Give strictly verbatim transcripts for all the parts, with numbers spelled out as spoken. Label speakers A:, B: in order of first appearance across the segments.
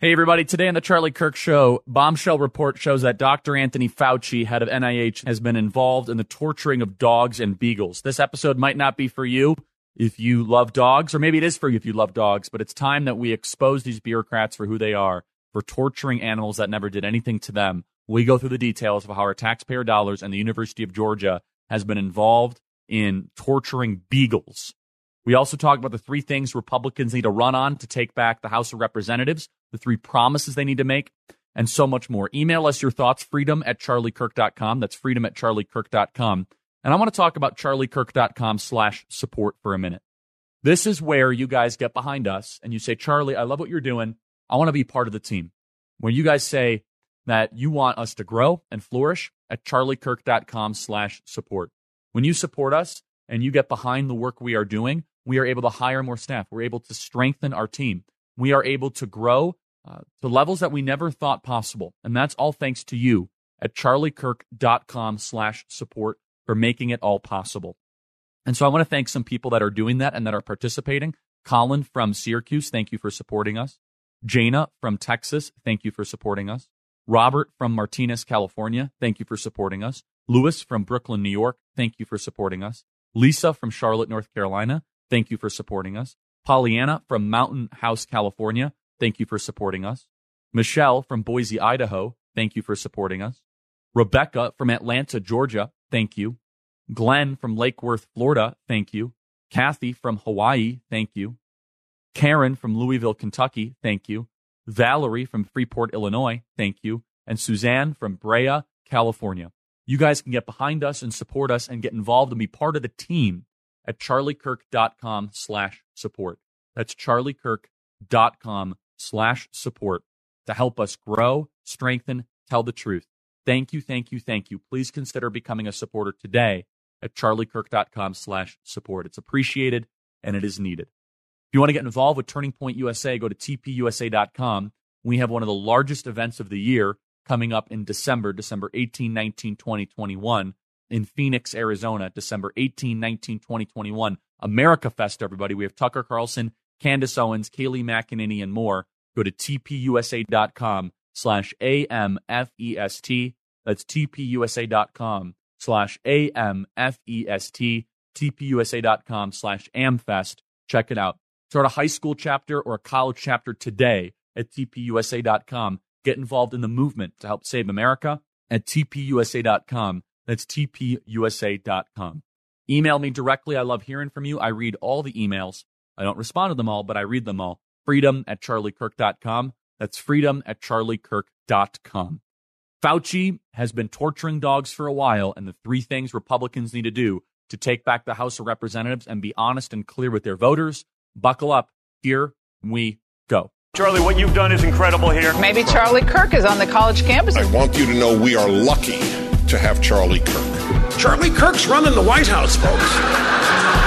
A: Hey, everybody. Today on the Charlie Kirk Show, bombshell report shows that Doctor Anthony Fauci, head of N I H, has been involved in the torturing of dogs and beagles. This episode might not be for you if you love dogs, or maybe it is for you if you love dogs, but it's time that we expose these bureaucrats for who they are, for torturing animals that never did anything to them. We go through the details of how our taxpayer dollars and the University of Georgia has been involved in torturing beagles. We also talk about the three things Republicans need to run on to take back the House of Representatives, the three promises they need to make, and so much more. Email us your thoughts, freedom at charlie kirk dot com. That's freedom at charlie kirk dot com. And I want to talk about charlie kirk dot com slash support for a minute. This is where you guys get behind us and you say, Charlie, I love what you're doing. I want to be part of the team. When you guys say that you want us to grow and flourish, at charlie kirk dot com slash support. When you support us and you get behind the work we are doing, we are able to hire more staff. We're able to strengthen our team. We are able to grow uh, to levels that we never thought possible. And that's all thanks to you at charlie kirk dot com slash support for making it all possible. And so I want to thank some people that are doing that and that are participating. Colin from Syracuse, thank you for supporting us. Jana from Texas, thank you for supporting us. Robert from Martinez, California, thank you for supporting us. Louis from Brooklyn, New York, thank you for supporting us. Lisa from Charlotte, North Carolina, thank you for supporting us. Pollyanna from Mountain House, California, thank you for supporting us. Michelle from Boise, Idaho, thank you for supporting us. Rebecca from Atlanta, Georgia, thank you. Glenn from Lake Worth, Florida, thank you. Kathy from Hawaii, thank you. Karen from Louisville, Kentucky, thank you. Valerie from Freeport, Illinois, thank you. And Suzanne from Brea, California. You guys can get behind us and support us and get involved and be part of the team at charlie kirk dot com slash support. That's charlie kirk dot com slash support to help us grow, strengthen, tell the truth. Thank you, thank you, thank you. Please consider becoming a supporter today at charlie kirk dot com slash support. It's appreciated and it is needed. If you want to get involved with Turning Point U S A, go to t p u s a dot com. We have one of the largest events of the year coming up in December, December eighteenth, nineteenth, twentieth, twenty-first in Phoenix, Arizona, December eighteenth, nineteenth, twentieth, twenty-first. America Fest, everybody. We have Tucker Carlson, Candace Owens, Kayleigh McEnany, and more. Go to t p u s a dot com slash A M F E S T. That's t p u s a dot com slash A M F E S T. t p u s a dot com slash AmFest. Check it out. Start a high school chapter or a college chapter today at t p u s a dot com. Get involved in the movement to help save America at t p u s a dot com. That's t p u s a dot com. Email me directly. I love hearing from you. I read all the emails. I don't respond to them all, but I read them all. Freedom at charlie kirk dot com. That's freedom at charlie kirk dot com. Fauci has been torturing dogs for a while, and the three things Republicans need to do to take back the House of Representatives and be honest and clear with their voters. Buckle up. Here we go.
B: Charlie, what you've done is incredible here.
C: Maybe Charlie Kirk is on the college campus.
D: I want you to know we are lucky to have Charlie Kirk.
E: Charlie Kirk's running the White House, folks.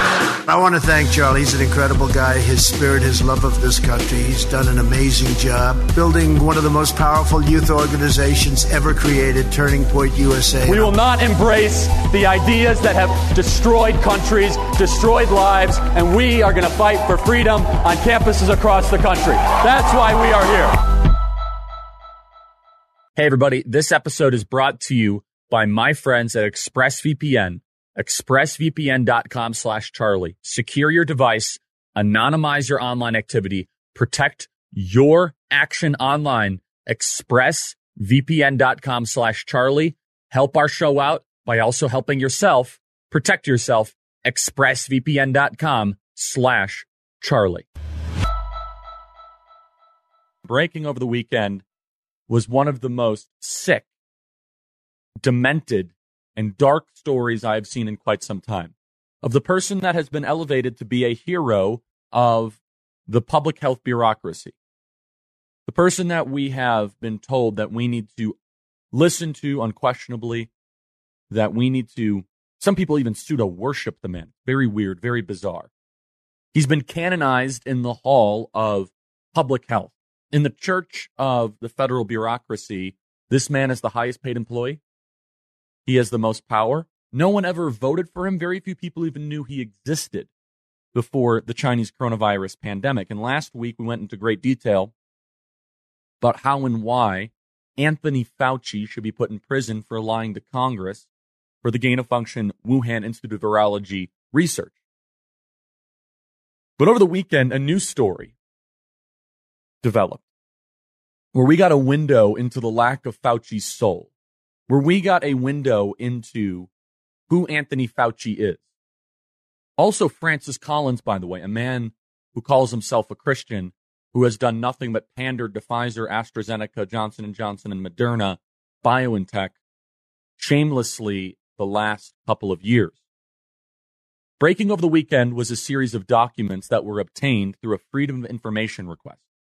F: I want to thank Charlie. He's an incredible guy. His spirit, his love of this country. He's done an amazing job building one of the most powerful youth organizations ever created, Turning Point U S A.
B: We will not embrace the ideas that have destroyed countries, destroyed lives, and we are going to fight for freedom on campuses across the country. That's why we are here.
A: Hey, everybody. This episode is brought to you by my friends at ExpressVPN. expressvpn.com slash Charlie. Secure your device, anonymize your online activity, protect your action online. expressvpn.com slash Charlie. Help our show out by also helping yourself. Protect yourself. expressvpn.com slash Charlie. Breaking over the weekend was one of the most sick, demented, and dark stories I've seen in quite some time, of the person that has been elevated to be a hero of the public health bureaucracy. The person that we have been told that we need to listen to unquestionably, that we need to, some people even pseudo-worship the man. Very weird, very bizarre. He's been canonized in the hall of public health. In the church of the federal bureaucracy, this man is the highest paid employee. He has the most power. No one ever voted for him. Very few people even knew he existed before the Chinese coronavirus pandemic. And last week, we went into great detail about how and why Anthony Fauci should be put in prison for lying to Congress for the gain-of-function Wuhan Institute of Virology research. But over the weekend, a new story developed where we got a window into the lack of Fauci's soul, where we got a window into who Anthony Fauci is. Also, Francis Collins, by the way, a man who calls himself a Christian, who has done nothing but pander to Pfizer, AstraZeneca, Johnson and Johnson, and Moderna, BioNTech, shamelessly the last couple of years. Breaking over the weekend was a series of documents that were obtained through a Freedom of Information request.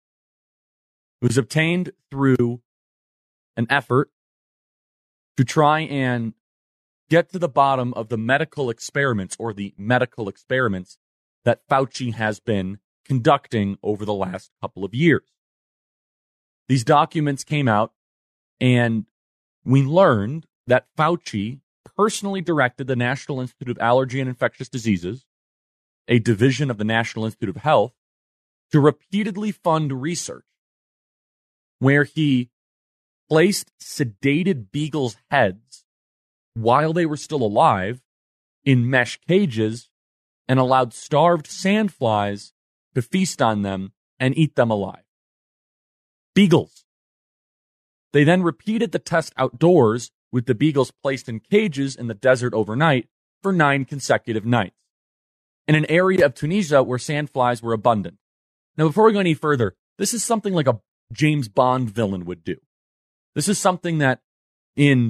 A: It was obtained through an effort to try and get to the bottom of the medical experiments or the medical experiments that Fauci has been conducting over the last couple of years. These documents came out, and we learned that Fauci personally directed the National Institute of Allergy and Infectious Diseases, a division of the National Institute of Health, to repeatedly fund research where he placed sedated beagles' heads while they were still alive in mesh cages and allowed starved sandflies to feast on them and eat them alive. Beagles. They then repeated the test outdoors with the beagles placed in cages in the desert overnight for nine consecutive nights in an area of Tunisia where sandflies were abundant. Now, before we go any further, this is something like a James Bond villain would do. This is something that in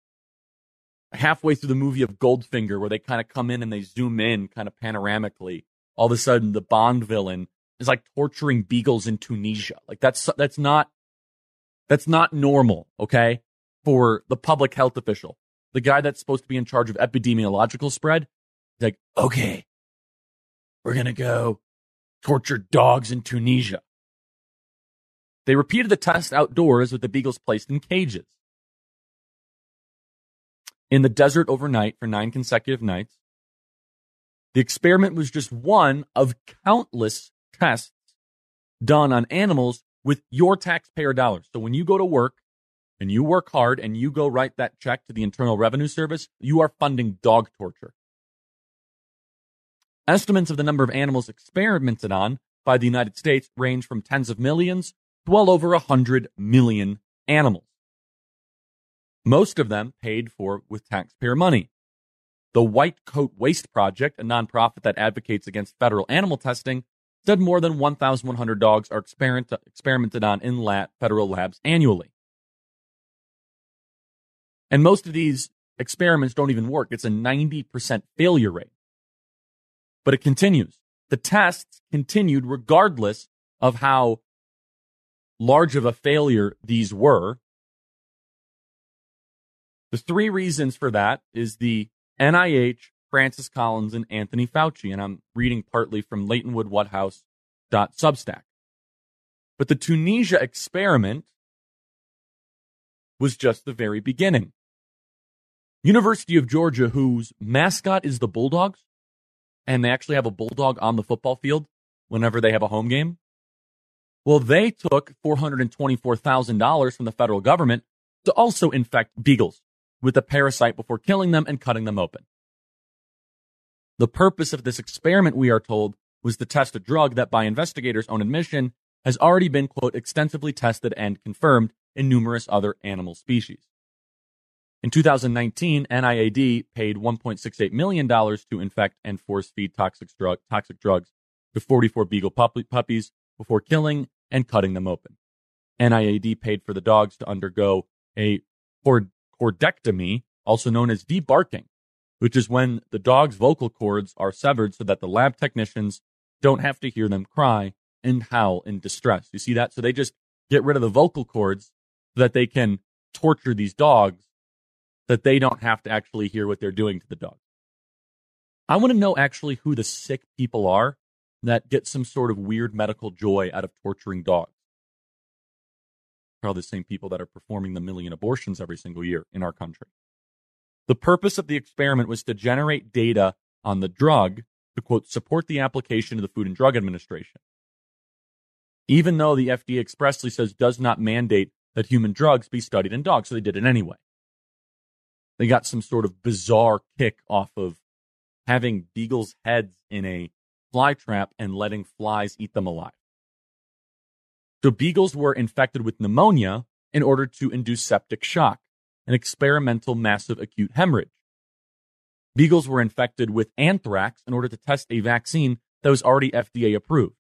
A: halfway through the movie of Goldfinger, where they kind of come in and they zoom in kind of panoramically, all of a sudden the Bond villain is like torturing beagles in Tunisia. Like that's that's not that's not normal, okay? For the public health official, the guy that's supposed to be in charge of epidemiological spread, is like, okay, we're gonna go torture dogs in Tunisia. They repeated the test outdoors with the beagles placed in cages in the desert overnight for nine consecutive nights. The experiment was just one of countless tests done on animals with your taxpayer dollars. So when you go to work and you work hard and you go write that check to the Internal Revenue Service, you are funding dog torture. Estimates of the number of animals experimented on by the United States range from tens of millions to well over one hundred million animals. Most of them paid for with taxpayer money. The White Coat Waste Project, a nonprofit that advocates against federal animal testing, said more than one thousand one hundred dogs are experiment, experimented on in lab, federal labs annually. And most of these experiments don't even work. It's a ninety percent failure rate. But it continues. The tests continued regardless of how large of a failure these were. The three reasons for that is the N I H, Francis Collins, and Anthony Fauci. And I'm reading partly from Leightonwood Whathouse dot substack. But the Tunisia experiment was just the very beginning. University of Georgia, whose mascot is the Bulldogs, and they actually have a bulldog on the football field whenever they have a home game. Well, they took four hundred twenty-four thousand dollars from the federal government to also infect beagles with the parasite before killing them and cutting them open. The purpose of this experiment, we are told, was to test a drug that, by investigators' own admission, has already been, quote, extensively tested and confirmed in numerous other animal species. In two thousand nineteen, N I A D paid one point six eight million dollars to infect and force-feed toxic, drug, toxic drugs to forty-four beagle puppy, puppies before killing and cutting them open. N I A D paid for the dogs to undergo a cord- cordectomy, also known as debarking, which is when the dog's vocal cords are severed so that the lab technicians don't have to hear them cry and howl in distress. You see that? So they just get rid of the vocal cords so that they can torture these dogs, that they don't have to actually hear what they're doing to the dog. I want to know actually who the sick people are that get some sort of weird medical joy out of torturing dogs. Probably the same people that are performing the million abortions every single year in our country. The purpose of the experiment was to generate data on the drug to, quote, support the application of the Food and Drug Administration. even though the F D A expressly says does not mandate that human drugs be studied in dogs. So they did it anyway. They got some sort of bizarre kick off of having beagles' heads in a fly trap and letting flies eat them alive. So beagles were infected with pneumonia in order to induce septic shock, an experimental massive acute hemorrhage. Beagles were infected with anthrax in order to test a vaccine that was already F D A approved.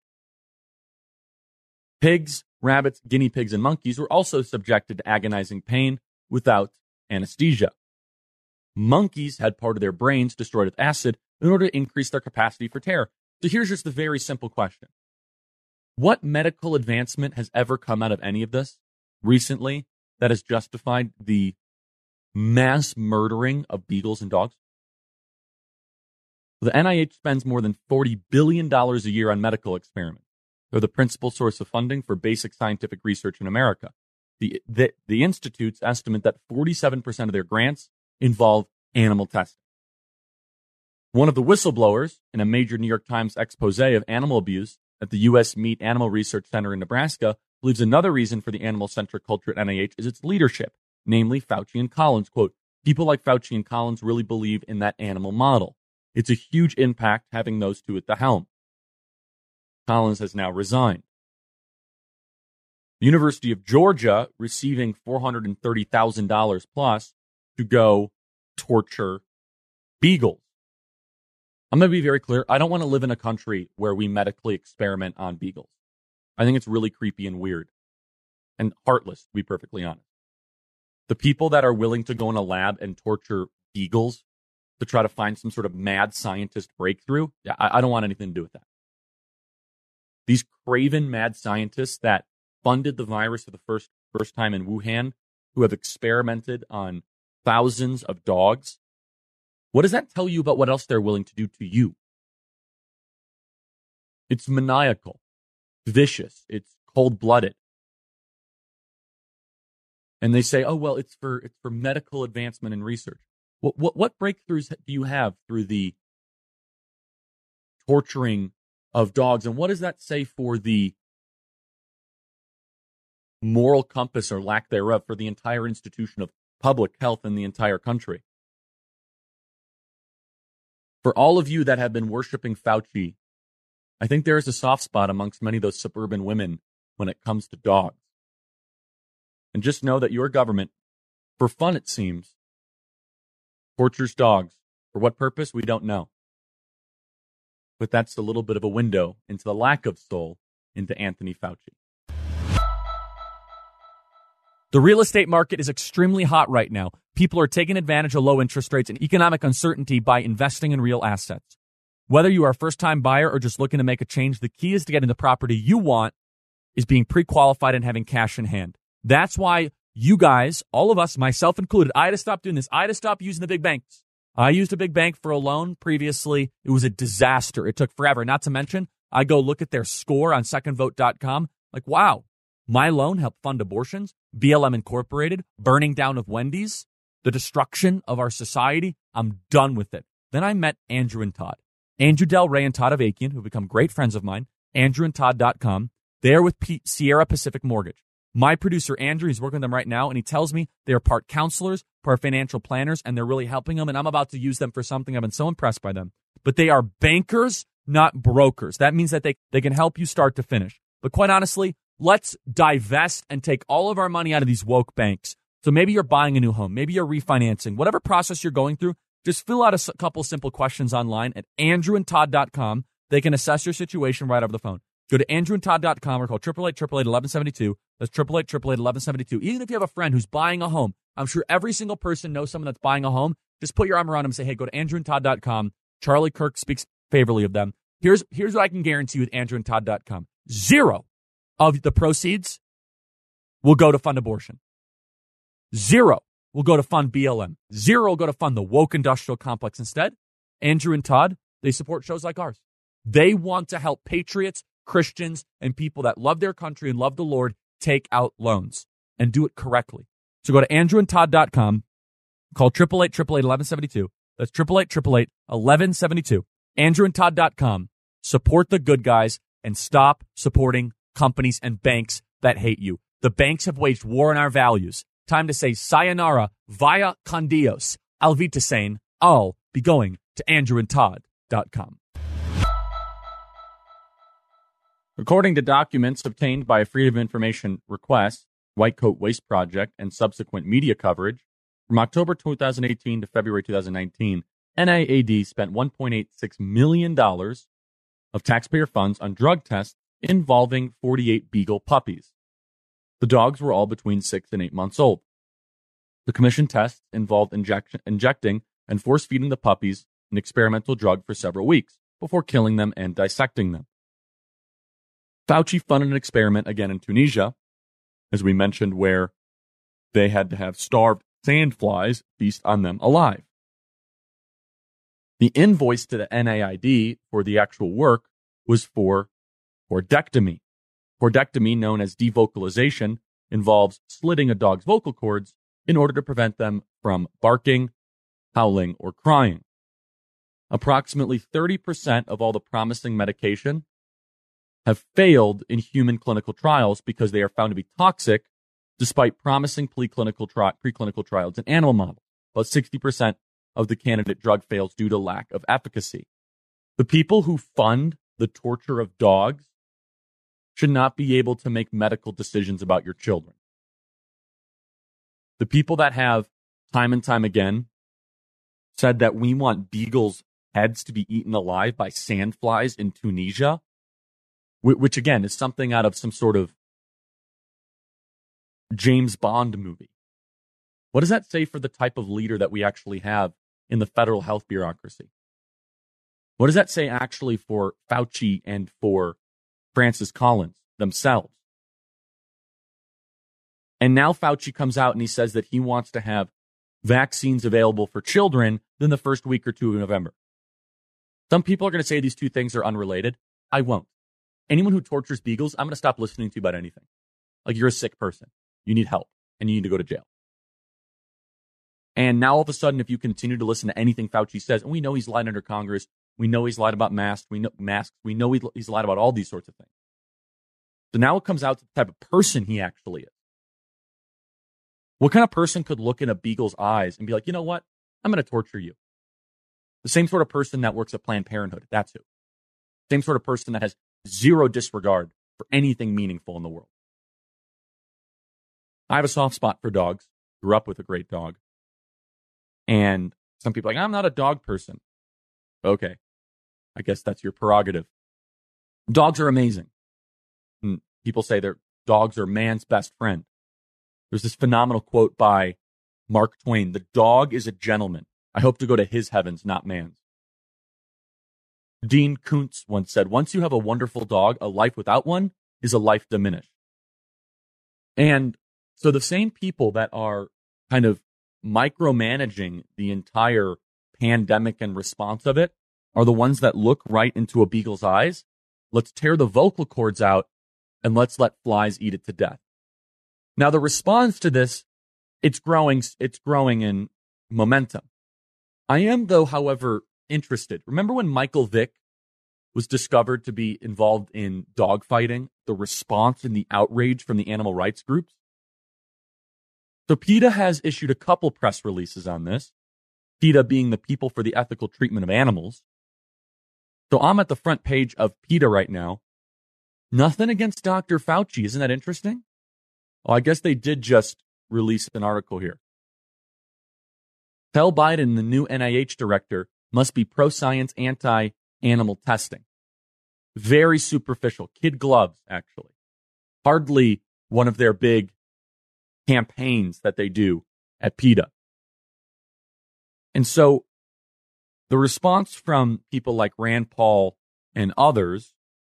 A: Pigs, rabbits, guinea pigs, and monkeys were also subjected to agonizing pain without anesthesia. Monkeys had part of their brains destroyed with acid in order to increase their capacity for terror. So here's just the very simple question. What medical advancement has ever come out of any of this recently that has justified the mass murdering of beagles and dogs? The N I H spends more than forty billion dollars a year on medical experiments. They're the principal source of funding for basic scientific research in America. The, the, the institutes estimate that forty-seven percent of their grants involve animal testing. One of the whistleblowers in a major New York Times expose of animal abuse at the U S Meat Animal Research Center in Nebraska believes another reason for the animal-centric culture at N I H is its leadership, namely Fauci and Collins. Quote, people like Fauci and Collins really believe in that animal model. It's a huge impact having those two at the helm. Collins has now resigned. The University of Georgia receiving four hundred thirty thousand dollars plus to go torture beagles. I'm going to be very clear. I don't want to live in a country where we medically experiment on beagles. I think it's really creepy and weird and heartless, to be perfectly honest. The people that are willing to go in a lab and torture beagles to try to find some sort of mad scientist breakthrough, yeah, I, I don't want anything to do with that. These craven mad scientists that funded the virus for the first first time in Wuhan, who have experimented on thousands of dogs, what does that tell you about what else they're willing to do to you? It's maniacal, vicious, it's cold-blooded. And they say, oh, well, it's for it's for medical advancement and research. What, what, what breakthroughs do you have through the torturing of dogs? And what does that say for the moral compass or lack thereof for the entire institution of public health in the entire country? For all of you that have been worshiping Fauci, I think there is a soft spot amongst many of those suburban women when it comes to dogs. And just know that your government, for fun it seems, tortures dogs. For what purpose, we don't know. But that's a little bit of a window into the lack of soul into Anthony Fauci.
B: The real estate market is extremely hot right now. People are taking advantage of low interest rates and economic uncertainty by investing in real assets. Whether you are a first-time buyer or just looking to make a change, the key is to getting the property you want is being pre-qualified and having cash in hand. That's why you guys, all of us, myself included, I had to stop doing this. I had to stop using the big banks. I used a big bank for a loan previously. It was a disaster. It took forever. Not to mention, I go look at their score on second vote dot com. Like, wow, my loan helped fund abortions, B L M Incorporated, burning down of Wendy's, the destruction of our society. I'm done with it. Then I met Andrew and Todd. Andrew Del Rey and Todd Avakian, who have become great friends of mine, andrew and todd dot com. They're with P- Sierra Pacific Mortgage. My producer, Andrew, he's working with them right now, and he tells me they're part counselors, part financial planners, and they're really helping them, and I'm about to use them for something. I've been so impressed by them. But they are bankers, not brokers. That means that they, they can help you start to finish. But quite honestly, let's divest and take all of our money out of these woke banks. So maybe you're buying a new home. Maybe you're refinancing. Whatever process you're going through, just fill out a couple simple questions online at andrew and todd dot com. They can assess your situation right over the phone. Go to andrew and todd dot com or call eight eight eight, eight eight eight, eleven seventy-two. That's eight eight eight, eight eight eight, eleven seventy-two. Even if you have a friend who's buying a home, I'm sure every single person knows someone that's buying a home. Just put your arm around them and say, hey, go to andrew and todd dot com. Charlie Kirk speaks favorably of them. Here's, here's what I can guarantee you with andrew and todd dot com. Zero of the proceeds will go to fund abortion. Zero will go to fund B L M. Zero will go to fund the woke industrial complex. Instead, Andrew and Todd, they support shows like ours. They want to help patriots, Christians, and people that love their country and love the Lord take out loans and do it correctly. So go to andrew and todd dot com, call eight eight eight, eight eight eight, eleven seventy-two. That's eight eight eight, eight eight eight, eleven seventy-two. andrew and todd dot com. Support the good guys and stop supporting companies, and banks that hate you. The banks have waged war on our values. Time to say sayonara via con Dios. I'll be to saying, I'll be going to andrew and todd dot com.
A: According to documents obtained by a Freedom of Information request, White Coat Waste Project, and subsequent media coverage, from October twenty eighteen to February twenty nineteen, N I A D spent one point eight six million dollars of taxpayer funds on drug tests involving forty-eight Beagle puppies. The dogs were all between six and eight months old. The commission tests involved injection, injecting and force-feeding the puppies an experimental drug for several weeks before killing them and dissecting them. Fauci funded an experiment again in Tunisia, as we mentioned, where they had to have starved sandflies feast on them alive. The invoice to the N I A D for the actual work was for cordectomy. Cordectomy, known as devocalization, involves slitting a dog's vocal cords in order to prevent them from barking, howling, or crying. Approximately thirty percent of all the promising medication have failed in human clinical trials because they are found to be toxic, despite promising preclinical, tri- preclinical trials in animal models. About sixty percent of the candidate drug fails due to lack of efficacy. The people who fund the torture of dogs should not be able to make medical decisions about your children. The people that have, time and time again, said that we want beagles' heads to be eaten alive by sandflies in Tunisia, which again is something out of some sort of James Bond movie. What does that say for the type of leader that we actually have in the federal health bureaucracy? What does that say actually for Fauci and for Francis Collins themselves? And now Fauci comes out and he says that he wants to have vaccines available for children in the first week or two of November. Some people are going to say these two things are unrelated. I won't. Anyone who tortures beagles, I'm going to stop listening to you about anything. Like, you're a sick person. You need help, and you need to go to jail. And now all of a sudden, if you continue to listen to anything Fauci says, and we know he's lied under Congress, we know he's lied about masks, we know masks, we know he's lied about all these sorts of things. So now it comes out to the type of person he actually is. What kind of person could look in a beagle's eyes and be like, you know what? I'm going to torture you. The same sort of person that works at Planned Parenthood. That's who. Same sort of person that has zero disregard for anything meaningful in the world. I have a soft spot for dogs. Grew up with a great dog. And some people are like, I'm not a dog person. Okay. I guess that's your prerogative. Dogs are amazing. And people say their dogs are man's best friend. There's this phenomenal quote by Mark Twain. The dog is a gentleman. I hope to go to his heavens, not man's. Dean Koontz once said, once you have a wonderful dog, a life without one is a life diminished. And so the same people that are kind of micromanaging the entire pandemic and response of it are the ones that look right into a beagle's eyes. Let's tear the vocal cords out and let's let flies eat it to death. Now, the response to this, it's growing, it's growing in momentum. I am, though, however, interested. Remember when Michael Vick was discovered to be involved in dogfighting, the response and the outrage from the animal rights groups? So PETA has issued a couple press releases on this, PETA being the People for the Ethical Treatment of Animals. So I'm at the front page of PETA right now. Nothing against Doctor Fauci. Isn't that interesting? Oh, I guess they did just release an article here. Tell Biden the new N I H director must be pro-science, anti-animal testing. Very superficial. Kid gloves, actually. Hardly one of their big campaigns that they do at PETA. And so the response from people like Rand Paul and others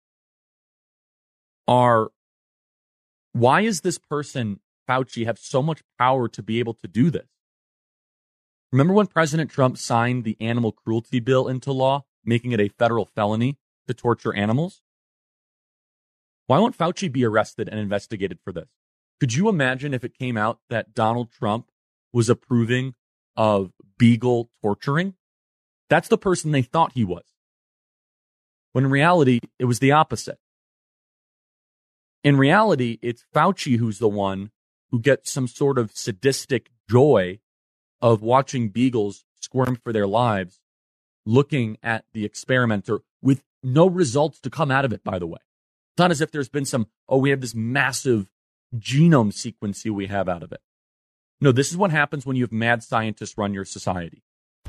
A: are, why is this person, Fauci, have so much power to be able to do this? Remember when President Trump signed the animal cruelty bill into law, making it a federal felony to torture animals? Why won't Fauci be arrested and investigated for this? Could you imagine if it came out that Donald Trump was approving of beagle torturing? That's the person they thought he was. When in reality, it was the opposite.
B: In reality, it's Fauci who's the one who gets some sort of sadistic joy of watching beagles squirm for their lives, looking at the experimenter with no results to come out of it, by the way. It's not as if there's been some, oh, we have this massive genome sequencing we have out of it. No, this is what happens when you have mad scientists run your society.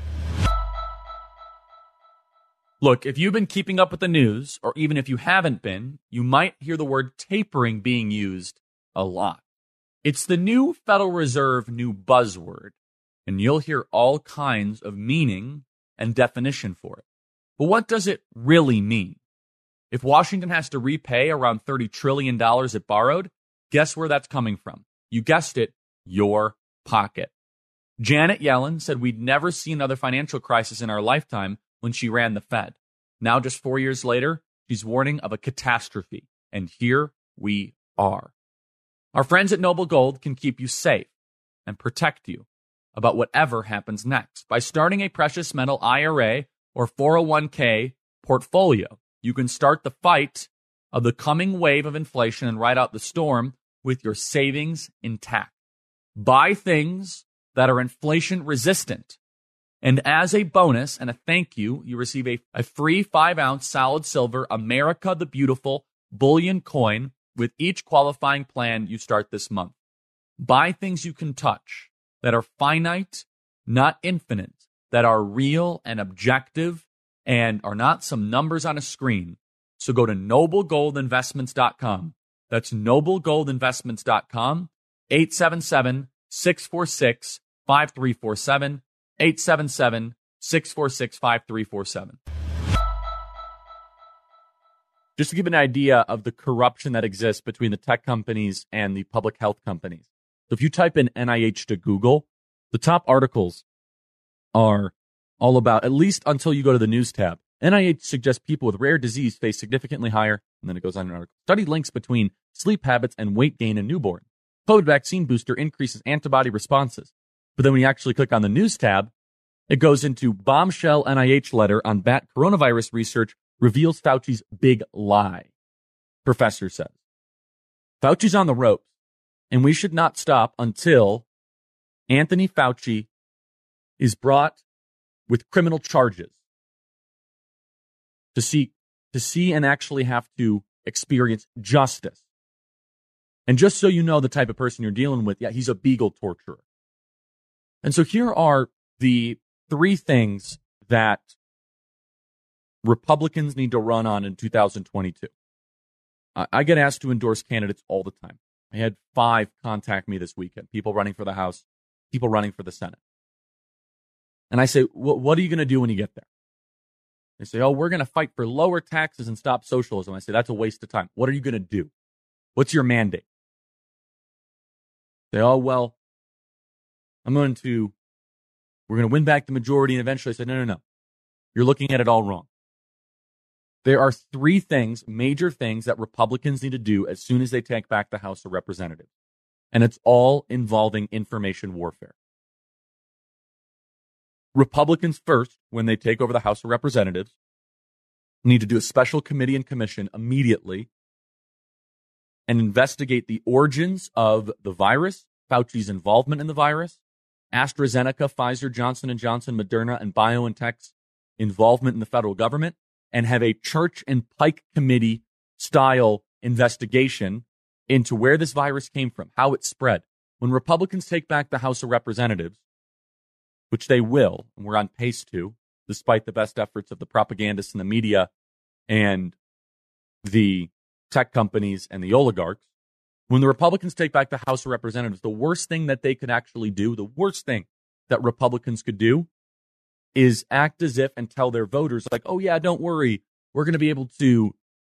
B: Look, if you've been keeping up with the news, or even if you haven't been, you might hear the word tapering being used a lot. It's the new Federal Reserve new buzzword, and you'll hear all kinds of meaning and definition for it. But what does it really mean? If Washington has to repay around thirty trillion dollars it borrowed, guess where that's coming from? You guessed it, your pocket. Janet Yellen said we'd never see another financial crisis in our lifetime when she ran the Fed. Now, just four years later, she's warning of a catastrophe. And here we are. Our friends at Noble Gold can keep you safe and protect you about whatever happens next. By starting a precious metal I R A or four oh one k portfolio, you can start the fight of the coming wave of inflation and ride out the storm with your savings intact. Buy things that are inflation resistant. And as a bonus and a thank you, you receive a, a free five ounce solid silver America the Beautiful bullion coin with each qualifying plan you start this month. Buy things you can touch that are finite, not infinite, that are real and objective and are not some numbers on a screen. So go to noble gold investments dot com. That's noble gold investments dot com, eight seven seven, six four six, five three four seven, eight seven seven, six four six, five three four seven. Just to give an idea of the corruption that exists between the tech companies and the public health companies. So if you type in N I H to Google, the top articles are all about, at least until you go to the news tab, N I H suggests people with rare disease face significantly higher, and then it goes on an article. Study links between sleep habits and weight gain in newborn. COVID vaccine booster increases antibody responses. But then when you actually click on the news tab, it goes into bombshell N I H letter on bat coronavirus research reveals Fauci's big lie. Professor says, Fauci's on the ropes, and we should not stop until Anthony Fauci is brought with criminal charges to see, to see and actually have to experience justice. And just so you know the type of person you're dealing with, yeah, he's a beagle torturer. And so here are the three things that Republicans need to run on in two thousand twenty-two. I, I get asked to endorse candidates all the time. I had five contact me this weekend, people running for the House, people running for the Senate. And I say, what are you going to do when you get there? They say, oh, we're going to fight for lower taxes and stop socialism. I say, that's a waste of time. What are you going to do? What's your mandate? They say, oh, well, I'm going to, we're going to win back the majority. And eventually I said, no, no, no. You're looking at it all wrong. There are three things, major things that Republicans need to do as soon as they take back the House of Representatives. And it's all involving information warfare. Republicans first, when they take over the House of Representatives, need to do a special committee and commission immediately and investigate the origins of the virus, Fauci's involvement in the virus, AstraZeneca, Pfizer, Johnson and Johnson, Moderna, and BioNTech's involvement in the federal government, and have a Church and Pike Committee style investigation into where this virus came from, how it spread. When Republicans take back the House of Representatives, which they will, and we're on pace to, despite the best efforts of the propagandists and the media and the tech companies and the oligarchs, when the Republicans take back the House of Representatives, the worst thing that they could actually do, the worst thing that Republicans could do is act as if and tell their voters, like, oh, yeah, don't worry, we're going to be able to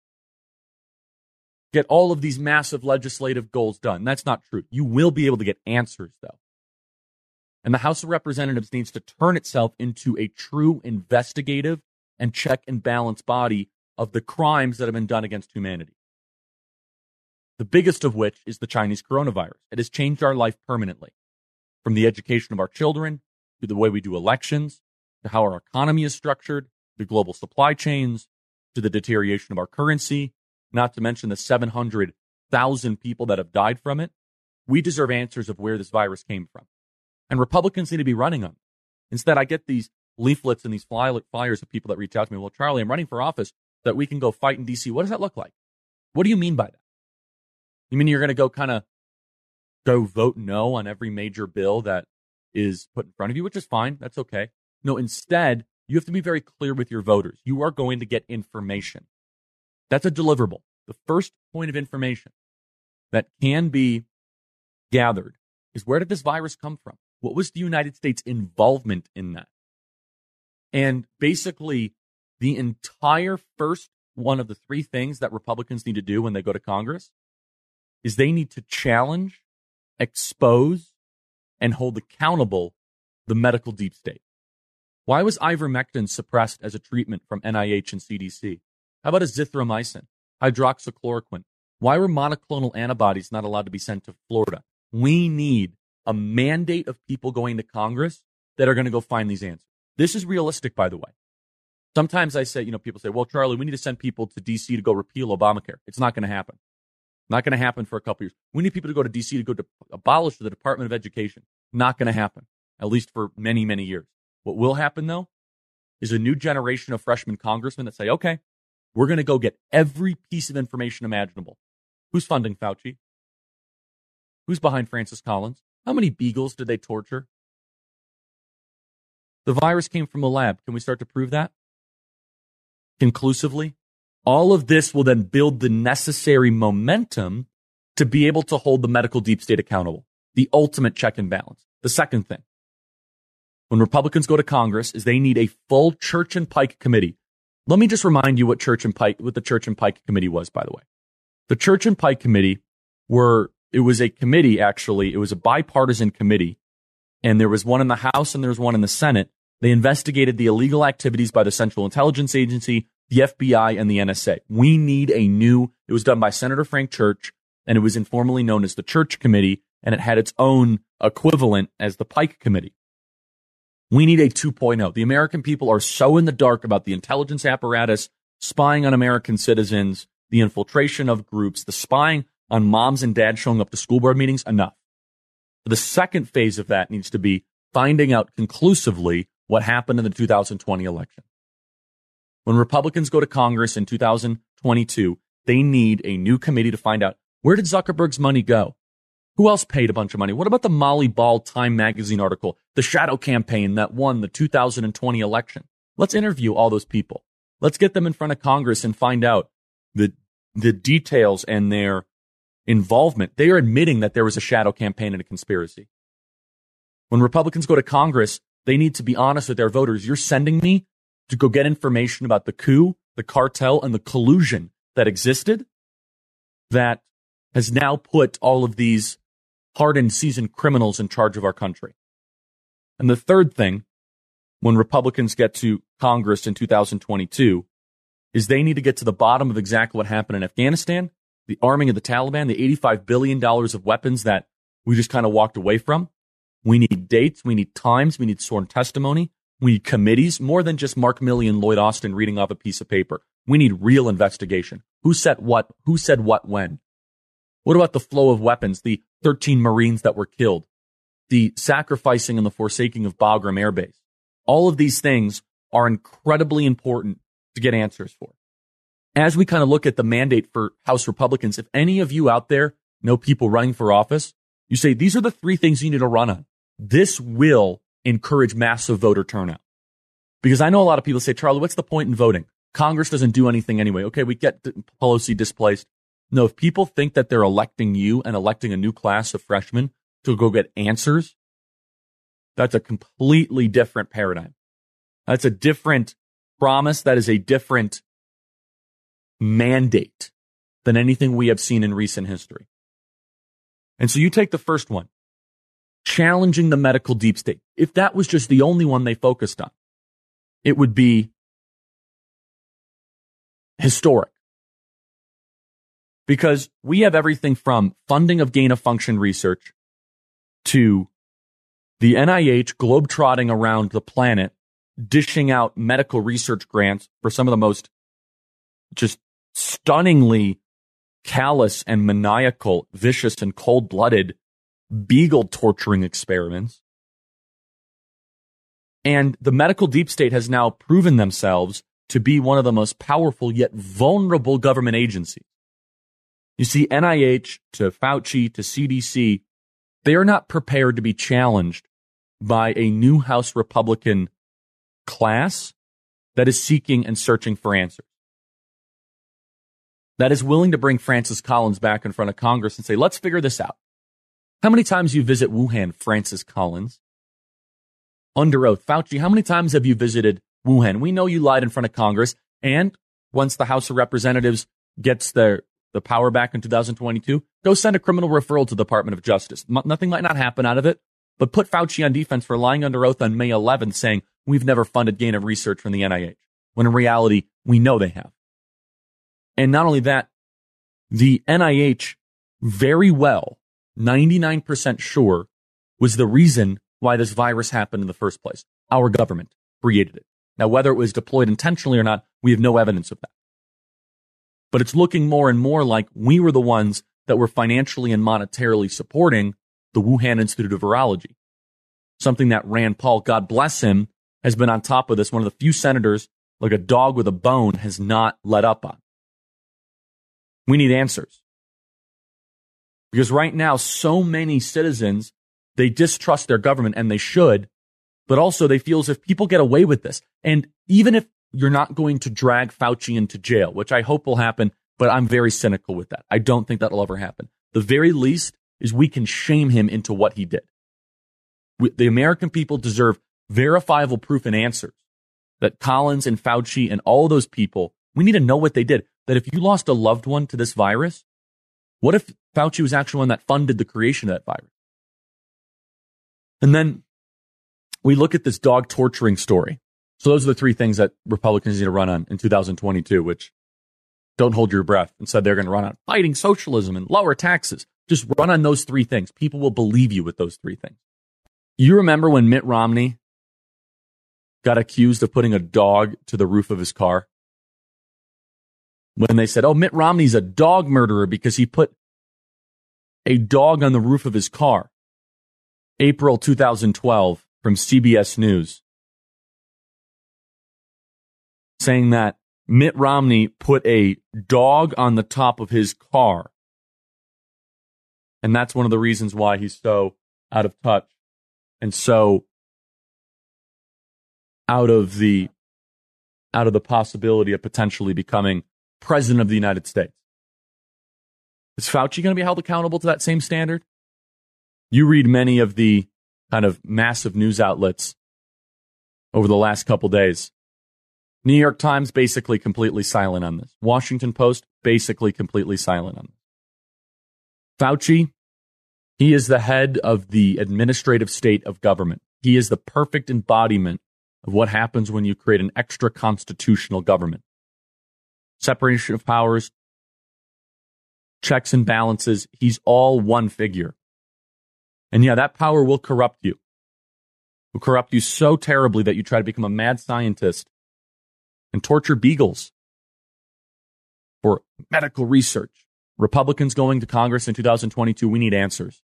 B: get all of these massive legislative goals done. That's not true. You will be able to get answers, though. And the House of Representatives needs to turn itself into a true investigative and check and balance body of the crimes that have been done against humanity. The biggest of which is the Chinese coronavirus. It has changed our life permanently, from the education of our children, to the way we do elections, to how our economy is structured, the global supply chains, to the deterioration of our currency, not to mention the seven hundred thousand people that have died from it. We deserve answers of where this virus came from. And Republicans need to be running them. Instead, I get these leaflets and these fly- flyers of people that reach out to me. Well, Charlie, I'm running for office that we can go fight in D C. What does that look like? What do you mean by that? You mean you're going to go kind of go vote no on every major bill that is put in front of you, which is fine. That's okay. No, instead, you have to be very clear with your voters. You are going to get information. That's a deliverable. The first point of information that can be gathered is, where did this virus come from? What was the United States' involvement in that? And basically, the entire first one of the three things that Republicans need to do when they go to Congress is they need to challenge, expose, and hold accountable the medical deep state. Why was ivermectin suppressed as a treatment from N I H and C D C? How about azithromycin, hydroxychloroquine? Why were monoclonal antibodies not allowed to be sent to Florida? We need a mandate of people going to Congress that are going to go find these answers. This is realistic, by the way. Sometimes I say, you know, people say, well, Charlie, we need to send people to D C to go repeal Obamacare. It's not going to happen. Not going to happen for a couple years. We need people to go to D C to go to abolish the Department of Education. Not going to happen, at least for many, many years. What will happen, though, is a new generation of freshman congressmen that say, okay, we're going to go get every piece of information imaginable. Who's funding Fauci? Who's behind Francis Collins? How many beagles did they torture? The virus came from a lab. Can we start to prove that conclusively? All of this will then build the necessary momentum to be able to hold the medical deep state accountable. The ultimate check and balance. The second thing, when Republicans go to Congress, is they need a full Church and Pike committee. Let me just remind you what Church and Pike, what the Church and Pike committee was, by the way. The Church and Pike committee were, it was a committee, actually. It was a bipartisan committee, and there was one in the House and there was one in the Senate. They investigated the illegal activities by the Central Intelligence Agency, the F B I, and the N S A. We need a new, it was done by Senator Frank Church, and it was informally known as the Church Committee, and it had its own equivalent as the Pike Committee. We need a two point oh. The American people are so in the dark about the intelligence apparatus, spying on American citizens, the infiltration of groups, the spying on moms and dads showing up to school board meetings. Enough. The second phase of that needs to be finding out conclusively what happened in the two thousand twenty election. When Republicans go to Congress in two thousand twenty-two, they need a new committee to find out, where did Zuckerberg's money go? Who else paid a bunch of money? What about the Molly Ball Time magazine article, the shadow campaign that won the two thousand twenty election? Let's interview all those people. Let's get them in front of Congress and find out the the details and their involvement. They are admitting that there was a shadow campaign and a conspiracy. When Republicans go to Congress, they need to be honest with their voters. You're sending me to go get information about the coup, the cartel, and the collusion that existed that has now put all of these hardened, seasoned criminals in charge of our country. And the third thing, when Republicans get to Congress in two thousand twenty-two, is they need to get to the bottom of exactly what happened in Afghanistan, the arming of the Taliban, the eighty-five billion dollars of weapons that we just kind of walked away from. We need dates, we need times, we need sworn testimony, we need committees, more than just Mark Milley and Lloyd Austin reading off a piece of paper. We need real investigation. Who said what? Who said what when? What about the flow of weapons, the thirteen Marines that were killed, the sacrificing and the forsaking of Bagram Air Base? All of these things are incredibly important to get answers for. As we kind of look at the mandate for House Republicans, if any of you out there know people running for office, you say, these are the three things you need to run on. This will encourage massive voter turnout. Because I know a lot of people say, Charlie, what's the point in voting? Congress doesn't do anything anyway. Okay, we get Pelosi displaced. No, if people think that they're electing you and electing a new class of freshmen to go get answers, that's a completely different paradigm. That's a different promise. That is a different mandate than anything we have seen in recent history. And so you take the first one, challenging the medical deep state. If that was just the only one they focused on, it would be historic. Because we have everything from funding of gain-of-function research to the N I H globetrotting around the planet, dishing out medical research grants for some of the most just stunningly callous and maniacal, vicious and cold-blooded beagle torturing experiments. And the medical deep state has now proven themselves to be one of the most powerful yet vulnerable government agencies. You see, N I H to Fauci to C D C, they are not prepared to be challenged by a new House Republican class that is seeking and searching for answers, that is willing to bring Francis Collins back in front of Congress and say, let's figure this out. How many times you visit Wuhan, Francis Collins? Under oath. Fauci, how many times have you visited Wuhan? We know you lied in front of Congress, and once the House of Representatives gets their the power back in two thousand twenty-two, go send a criminal referral to the Department of Justice. M- nothing might not happen out of it, but put Fauci on defense for lying under oath on May eleventh saying, we've never funded gain of research from the N I H, when in reality, we know they have. And not only that, the N I H very well, ninety-nine percent sure, was the reason why this virus happened in the first place. Our government created it. Now, whether it was deployed intentionally or not, we have no evidence of that. But it's looking more and more like we were the ones that were financially and monetarily supporting the Wuhan Institute of Virology. Something that Rand Paul, God bless him, has been on top of this. One of the few senators, like a dog with a bone, has not let up on. We need answers. Because right now, so many citizens, they distrust their government, and they should, but also they feel as if people get away with this. And even if you're not going to drag Fauci into jail, which I hope will happen, but I'm very cynical with that. I don't think that will ever happen. The very least is we can shame him into what he did. We, the American people deserve verifiable proof and answers that Collins and Fauci and all those people, we need to know what they did. That if you lost a loved one to this virus, what if Fauci was actually one that funded the creation of that virus? And then we look at this dog torturing story. So those are the three things that Republicans need to run on in two thousand twenty-two, which don't hold your breath. Instead, they're going to run on fighting socialism and lower taxes. Just run on those three things. People will believe you with those three things. You remember when Mitt Romney got accused of putting a dog to the roof of his car? When they said, oh, Mitt Romney's a dog murderer because he put a dog on the roof of his car. April two thousand twelve from C B S News, saying that Mitt Romney put a dog on the top of his car. And that's one of the reasons why he's so out of touch and so out of the out of the possibility of potentially becoming president of the United States. Is Fauci going to be held accountable to that same standard? You read many of the kind of massive news outlets over the last couple days. New York Times basically completely silent on this. Washington Post basically completely silent on this. Fauci, he is the head of the administrative state of government. He is the perfect embodiment of what happens when you create an extra constitutional government. Separation of powers, checks and balances, he's all one figure. And yeah, that power will corrupt you. Will corrupt you so terribly that you try to become a mad scientist and torture beagles for medical research. Republicans going to Congress in two thousand twenty-two, we need answers.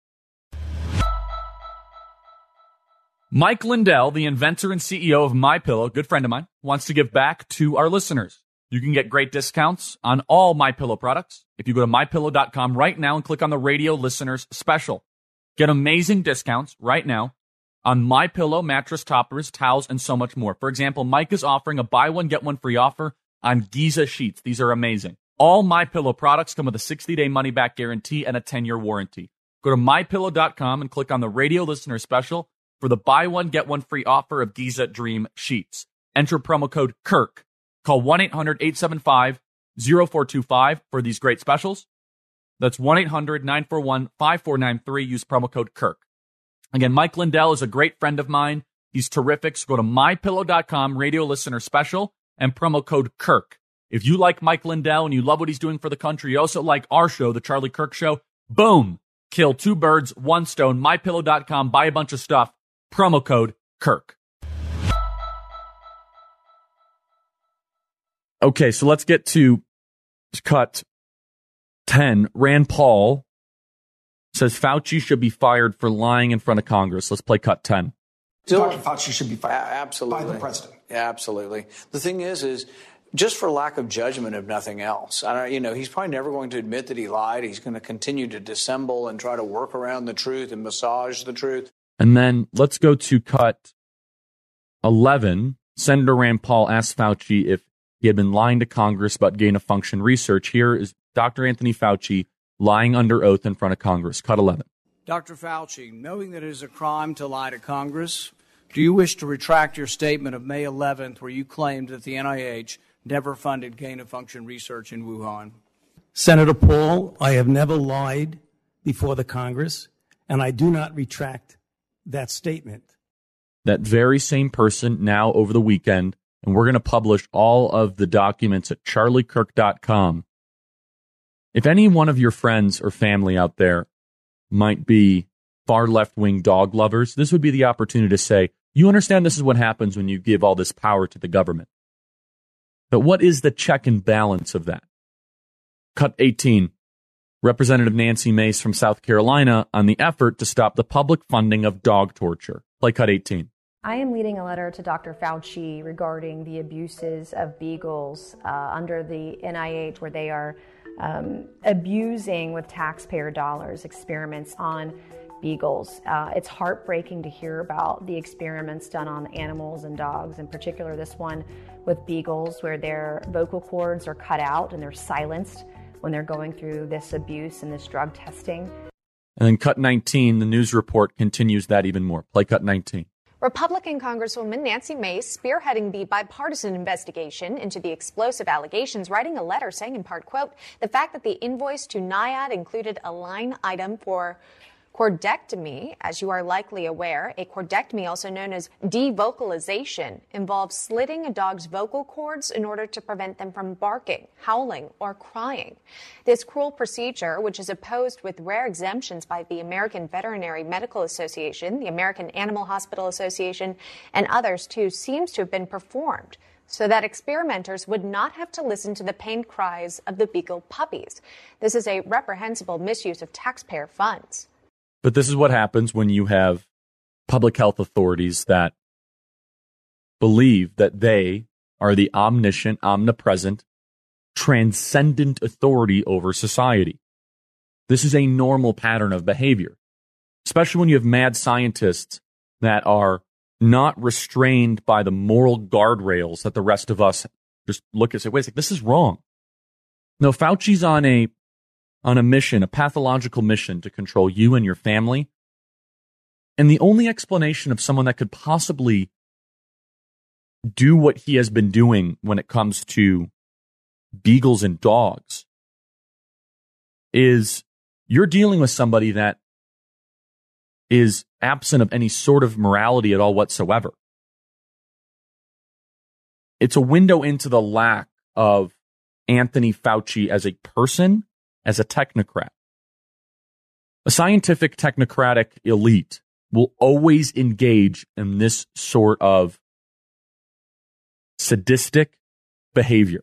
A: Mike Lindell, the inventor and C E O of MyPillow, good friend of mine, wants to give back to our listeners. You can get great discounts on all MyPillow products if you go to my pillow dot com right now and click on the radio listeners special. Get amazing discounts right now on MyPillow mattress toppers, towels, and so much more. For example, Mike is offering a buy one, get one free offer on Giza sheets. These are amazing. All MyPillow products come with a sixty-day money-back guarantee and a ten-year warranty. Go to my pillow dot com and click on the radio listener special for the buy one, get one free offer of Giza Dream Sheets. Enter promo code Kirk. Call one eight hundred eight seven five zero four two five for these great specials. That's one eight hundred nine four one five four nine three. Use promo code Kirk. Again, Mike Lindell is a great friend of mine. He's terrific. So go to my pillow dot com, radio listener special, and promo code Kirk. If you like Mike Lindell and you love what he's doing for the country, you also like our show, The Charlie Kirk Show, boom, kill two birds, one stone. my pillow dot com, buy a bunch of stuff, promo code Kirk.
B: Okay, so let's get to cut
A: ten, Rand Paul says Fauci should be fired for lying in front of Congress. Let's play cut ten.
G: Doctor Fauci should be fired.
H: Absolutely.
G: By the president.
H: Absolutely. The thing is, is just for lack of judgment, if nothing else. I don't, you know, he's probably never going to admit that he lied. He's going to continue to dissemble and try to work around the truth and massage the truth.
A: And then let's go to cut eleven. Senator Rand Paul asked Fauci if he had been lying to Congress about gain-of-function research. Here is Doctor Anthony Fauci lying under oath in front of Congress. Cut eleven.
I: Doctor Fauci, knowing that it is a crime to lie to Congress, do you wish to retract your statement of May eleventh where you claimed that the N I H never funded gain-of-function research in Wuhan?
J: Senator Paul, I have never lied before the Congress, and I do not retract that statement.
A: That very same person now over the weekend, and we're going to publish all of the documents at charlie kirk dot com. If any one of your friends or family out there might be far left-wing dog lovers, this would be the opportunity to say, you understand this is what happens when you give all this power to the government. But what is the check and balance of that? Cut eighteen. Representative Nancy Mace from South Carolina on the effort to stop the public funding of dog torture. Play cut eighteen.
K: I am leading a letter to Doctor Fauci regarding the abuses of beagles uh, under the N I H, where they are um, abusing with taxpayer dollars experiments on beagles. Uh, it's heartbreaking to hear about the experiments done on animals and dogs, in particular this one with beagles, where their vocal cords are cut out and they're silenced when they're going through this abuse and this drug testing.
A: And then cut nineteen, the news report continues that even more. Play cut nineteen.
L: Republican Congresswoman Nancy Mace spearheading the bipartisan investigation into the explosive allegations, writing a letter saying in part, quote, the fact that the invoice to NIAID included a line item for cordectomy, as you are likely aware, a cordectomy, also known as devocalization, involves slitting a dog's vocal cords in order to prevent them from barking, howling, or crying. This cruel procedure, which is opposed with rare exemptions by the American Veterinary Medical Association, the American Animal Hospital Association, and others too, seems to have been performed so that experimenters would not have to listen to the pained cries of the beagle puppies. This is a reprehensible misuse of taxpayer funds.
A: But this is what happens when you have public health authorities that believe that they are the omniscient, omnipresent, transcendent authority over society. This is a normal pattern of behavior, especially when you have mad scientists that are not restrained by the moral guardrails that the rest of us just look and say, wait a second, this is wrong. No, Fauci's on a on a mission, a pathological mission to control you and your family. And the only explanation of someone that could possibly do what he has been doing when it comes to beagles and dogs is you're dealing with somebody that is absent of any sort of morality at all whatsoever. It's a window into the lack of Anthony Fauci as a person, as a technocrat. A scientific technocratic elite will always engage in this sort of sadistic behavior.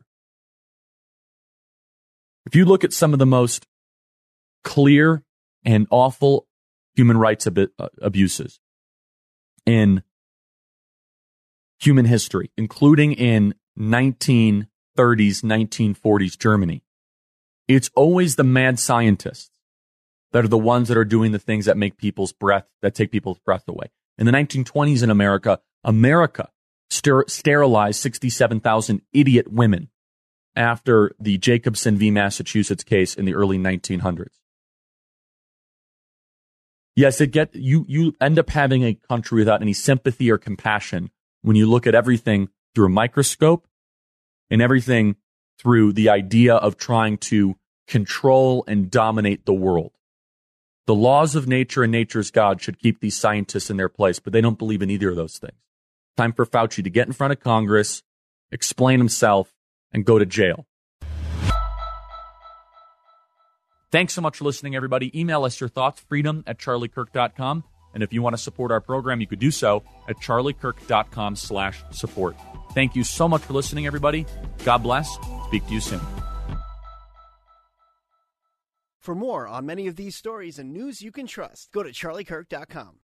A: If you look at some of the most clear and awful human rights ab- abuses in human history, including in nineteen thirties, nineteen forties Germany, it's always the mad scientists that are the ones that are doing the things that make people's breath, that take people's breath away. In the nineteen twenties in America, America ster- sterilized sixty-seven thousand idiot women after the Jacobson v. Massachusetts case in the early nineteen hundreds. Yes, it get you you end up having a country without any sympathy or compassion when you look at everything through a microscope and everything through the idea of trying to control and dominate the world. The laws of nature and nature's God should keep these scientists in their place, but they don't believe in either of those things. Time for Fauci to get in front of Congress, explain himself, and go to jail. Thanks so much for listening, everybody. Email us your thoughts, freedom at charlie kirk dot com. And if you want to support our program, you could do so at charlie kirk dot com slash support. Thank you so much for listening, everybody. God bless. Speak to you soon.
M: For more on many of these stories and news you can trust, go to charlie kirk dot com.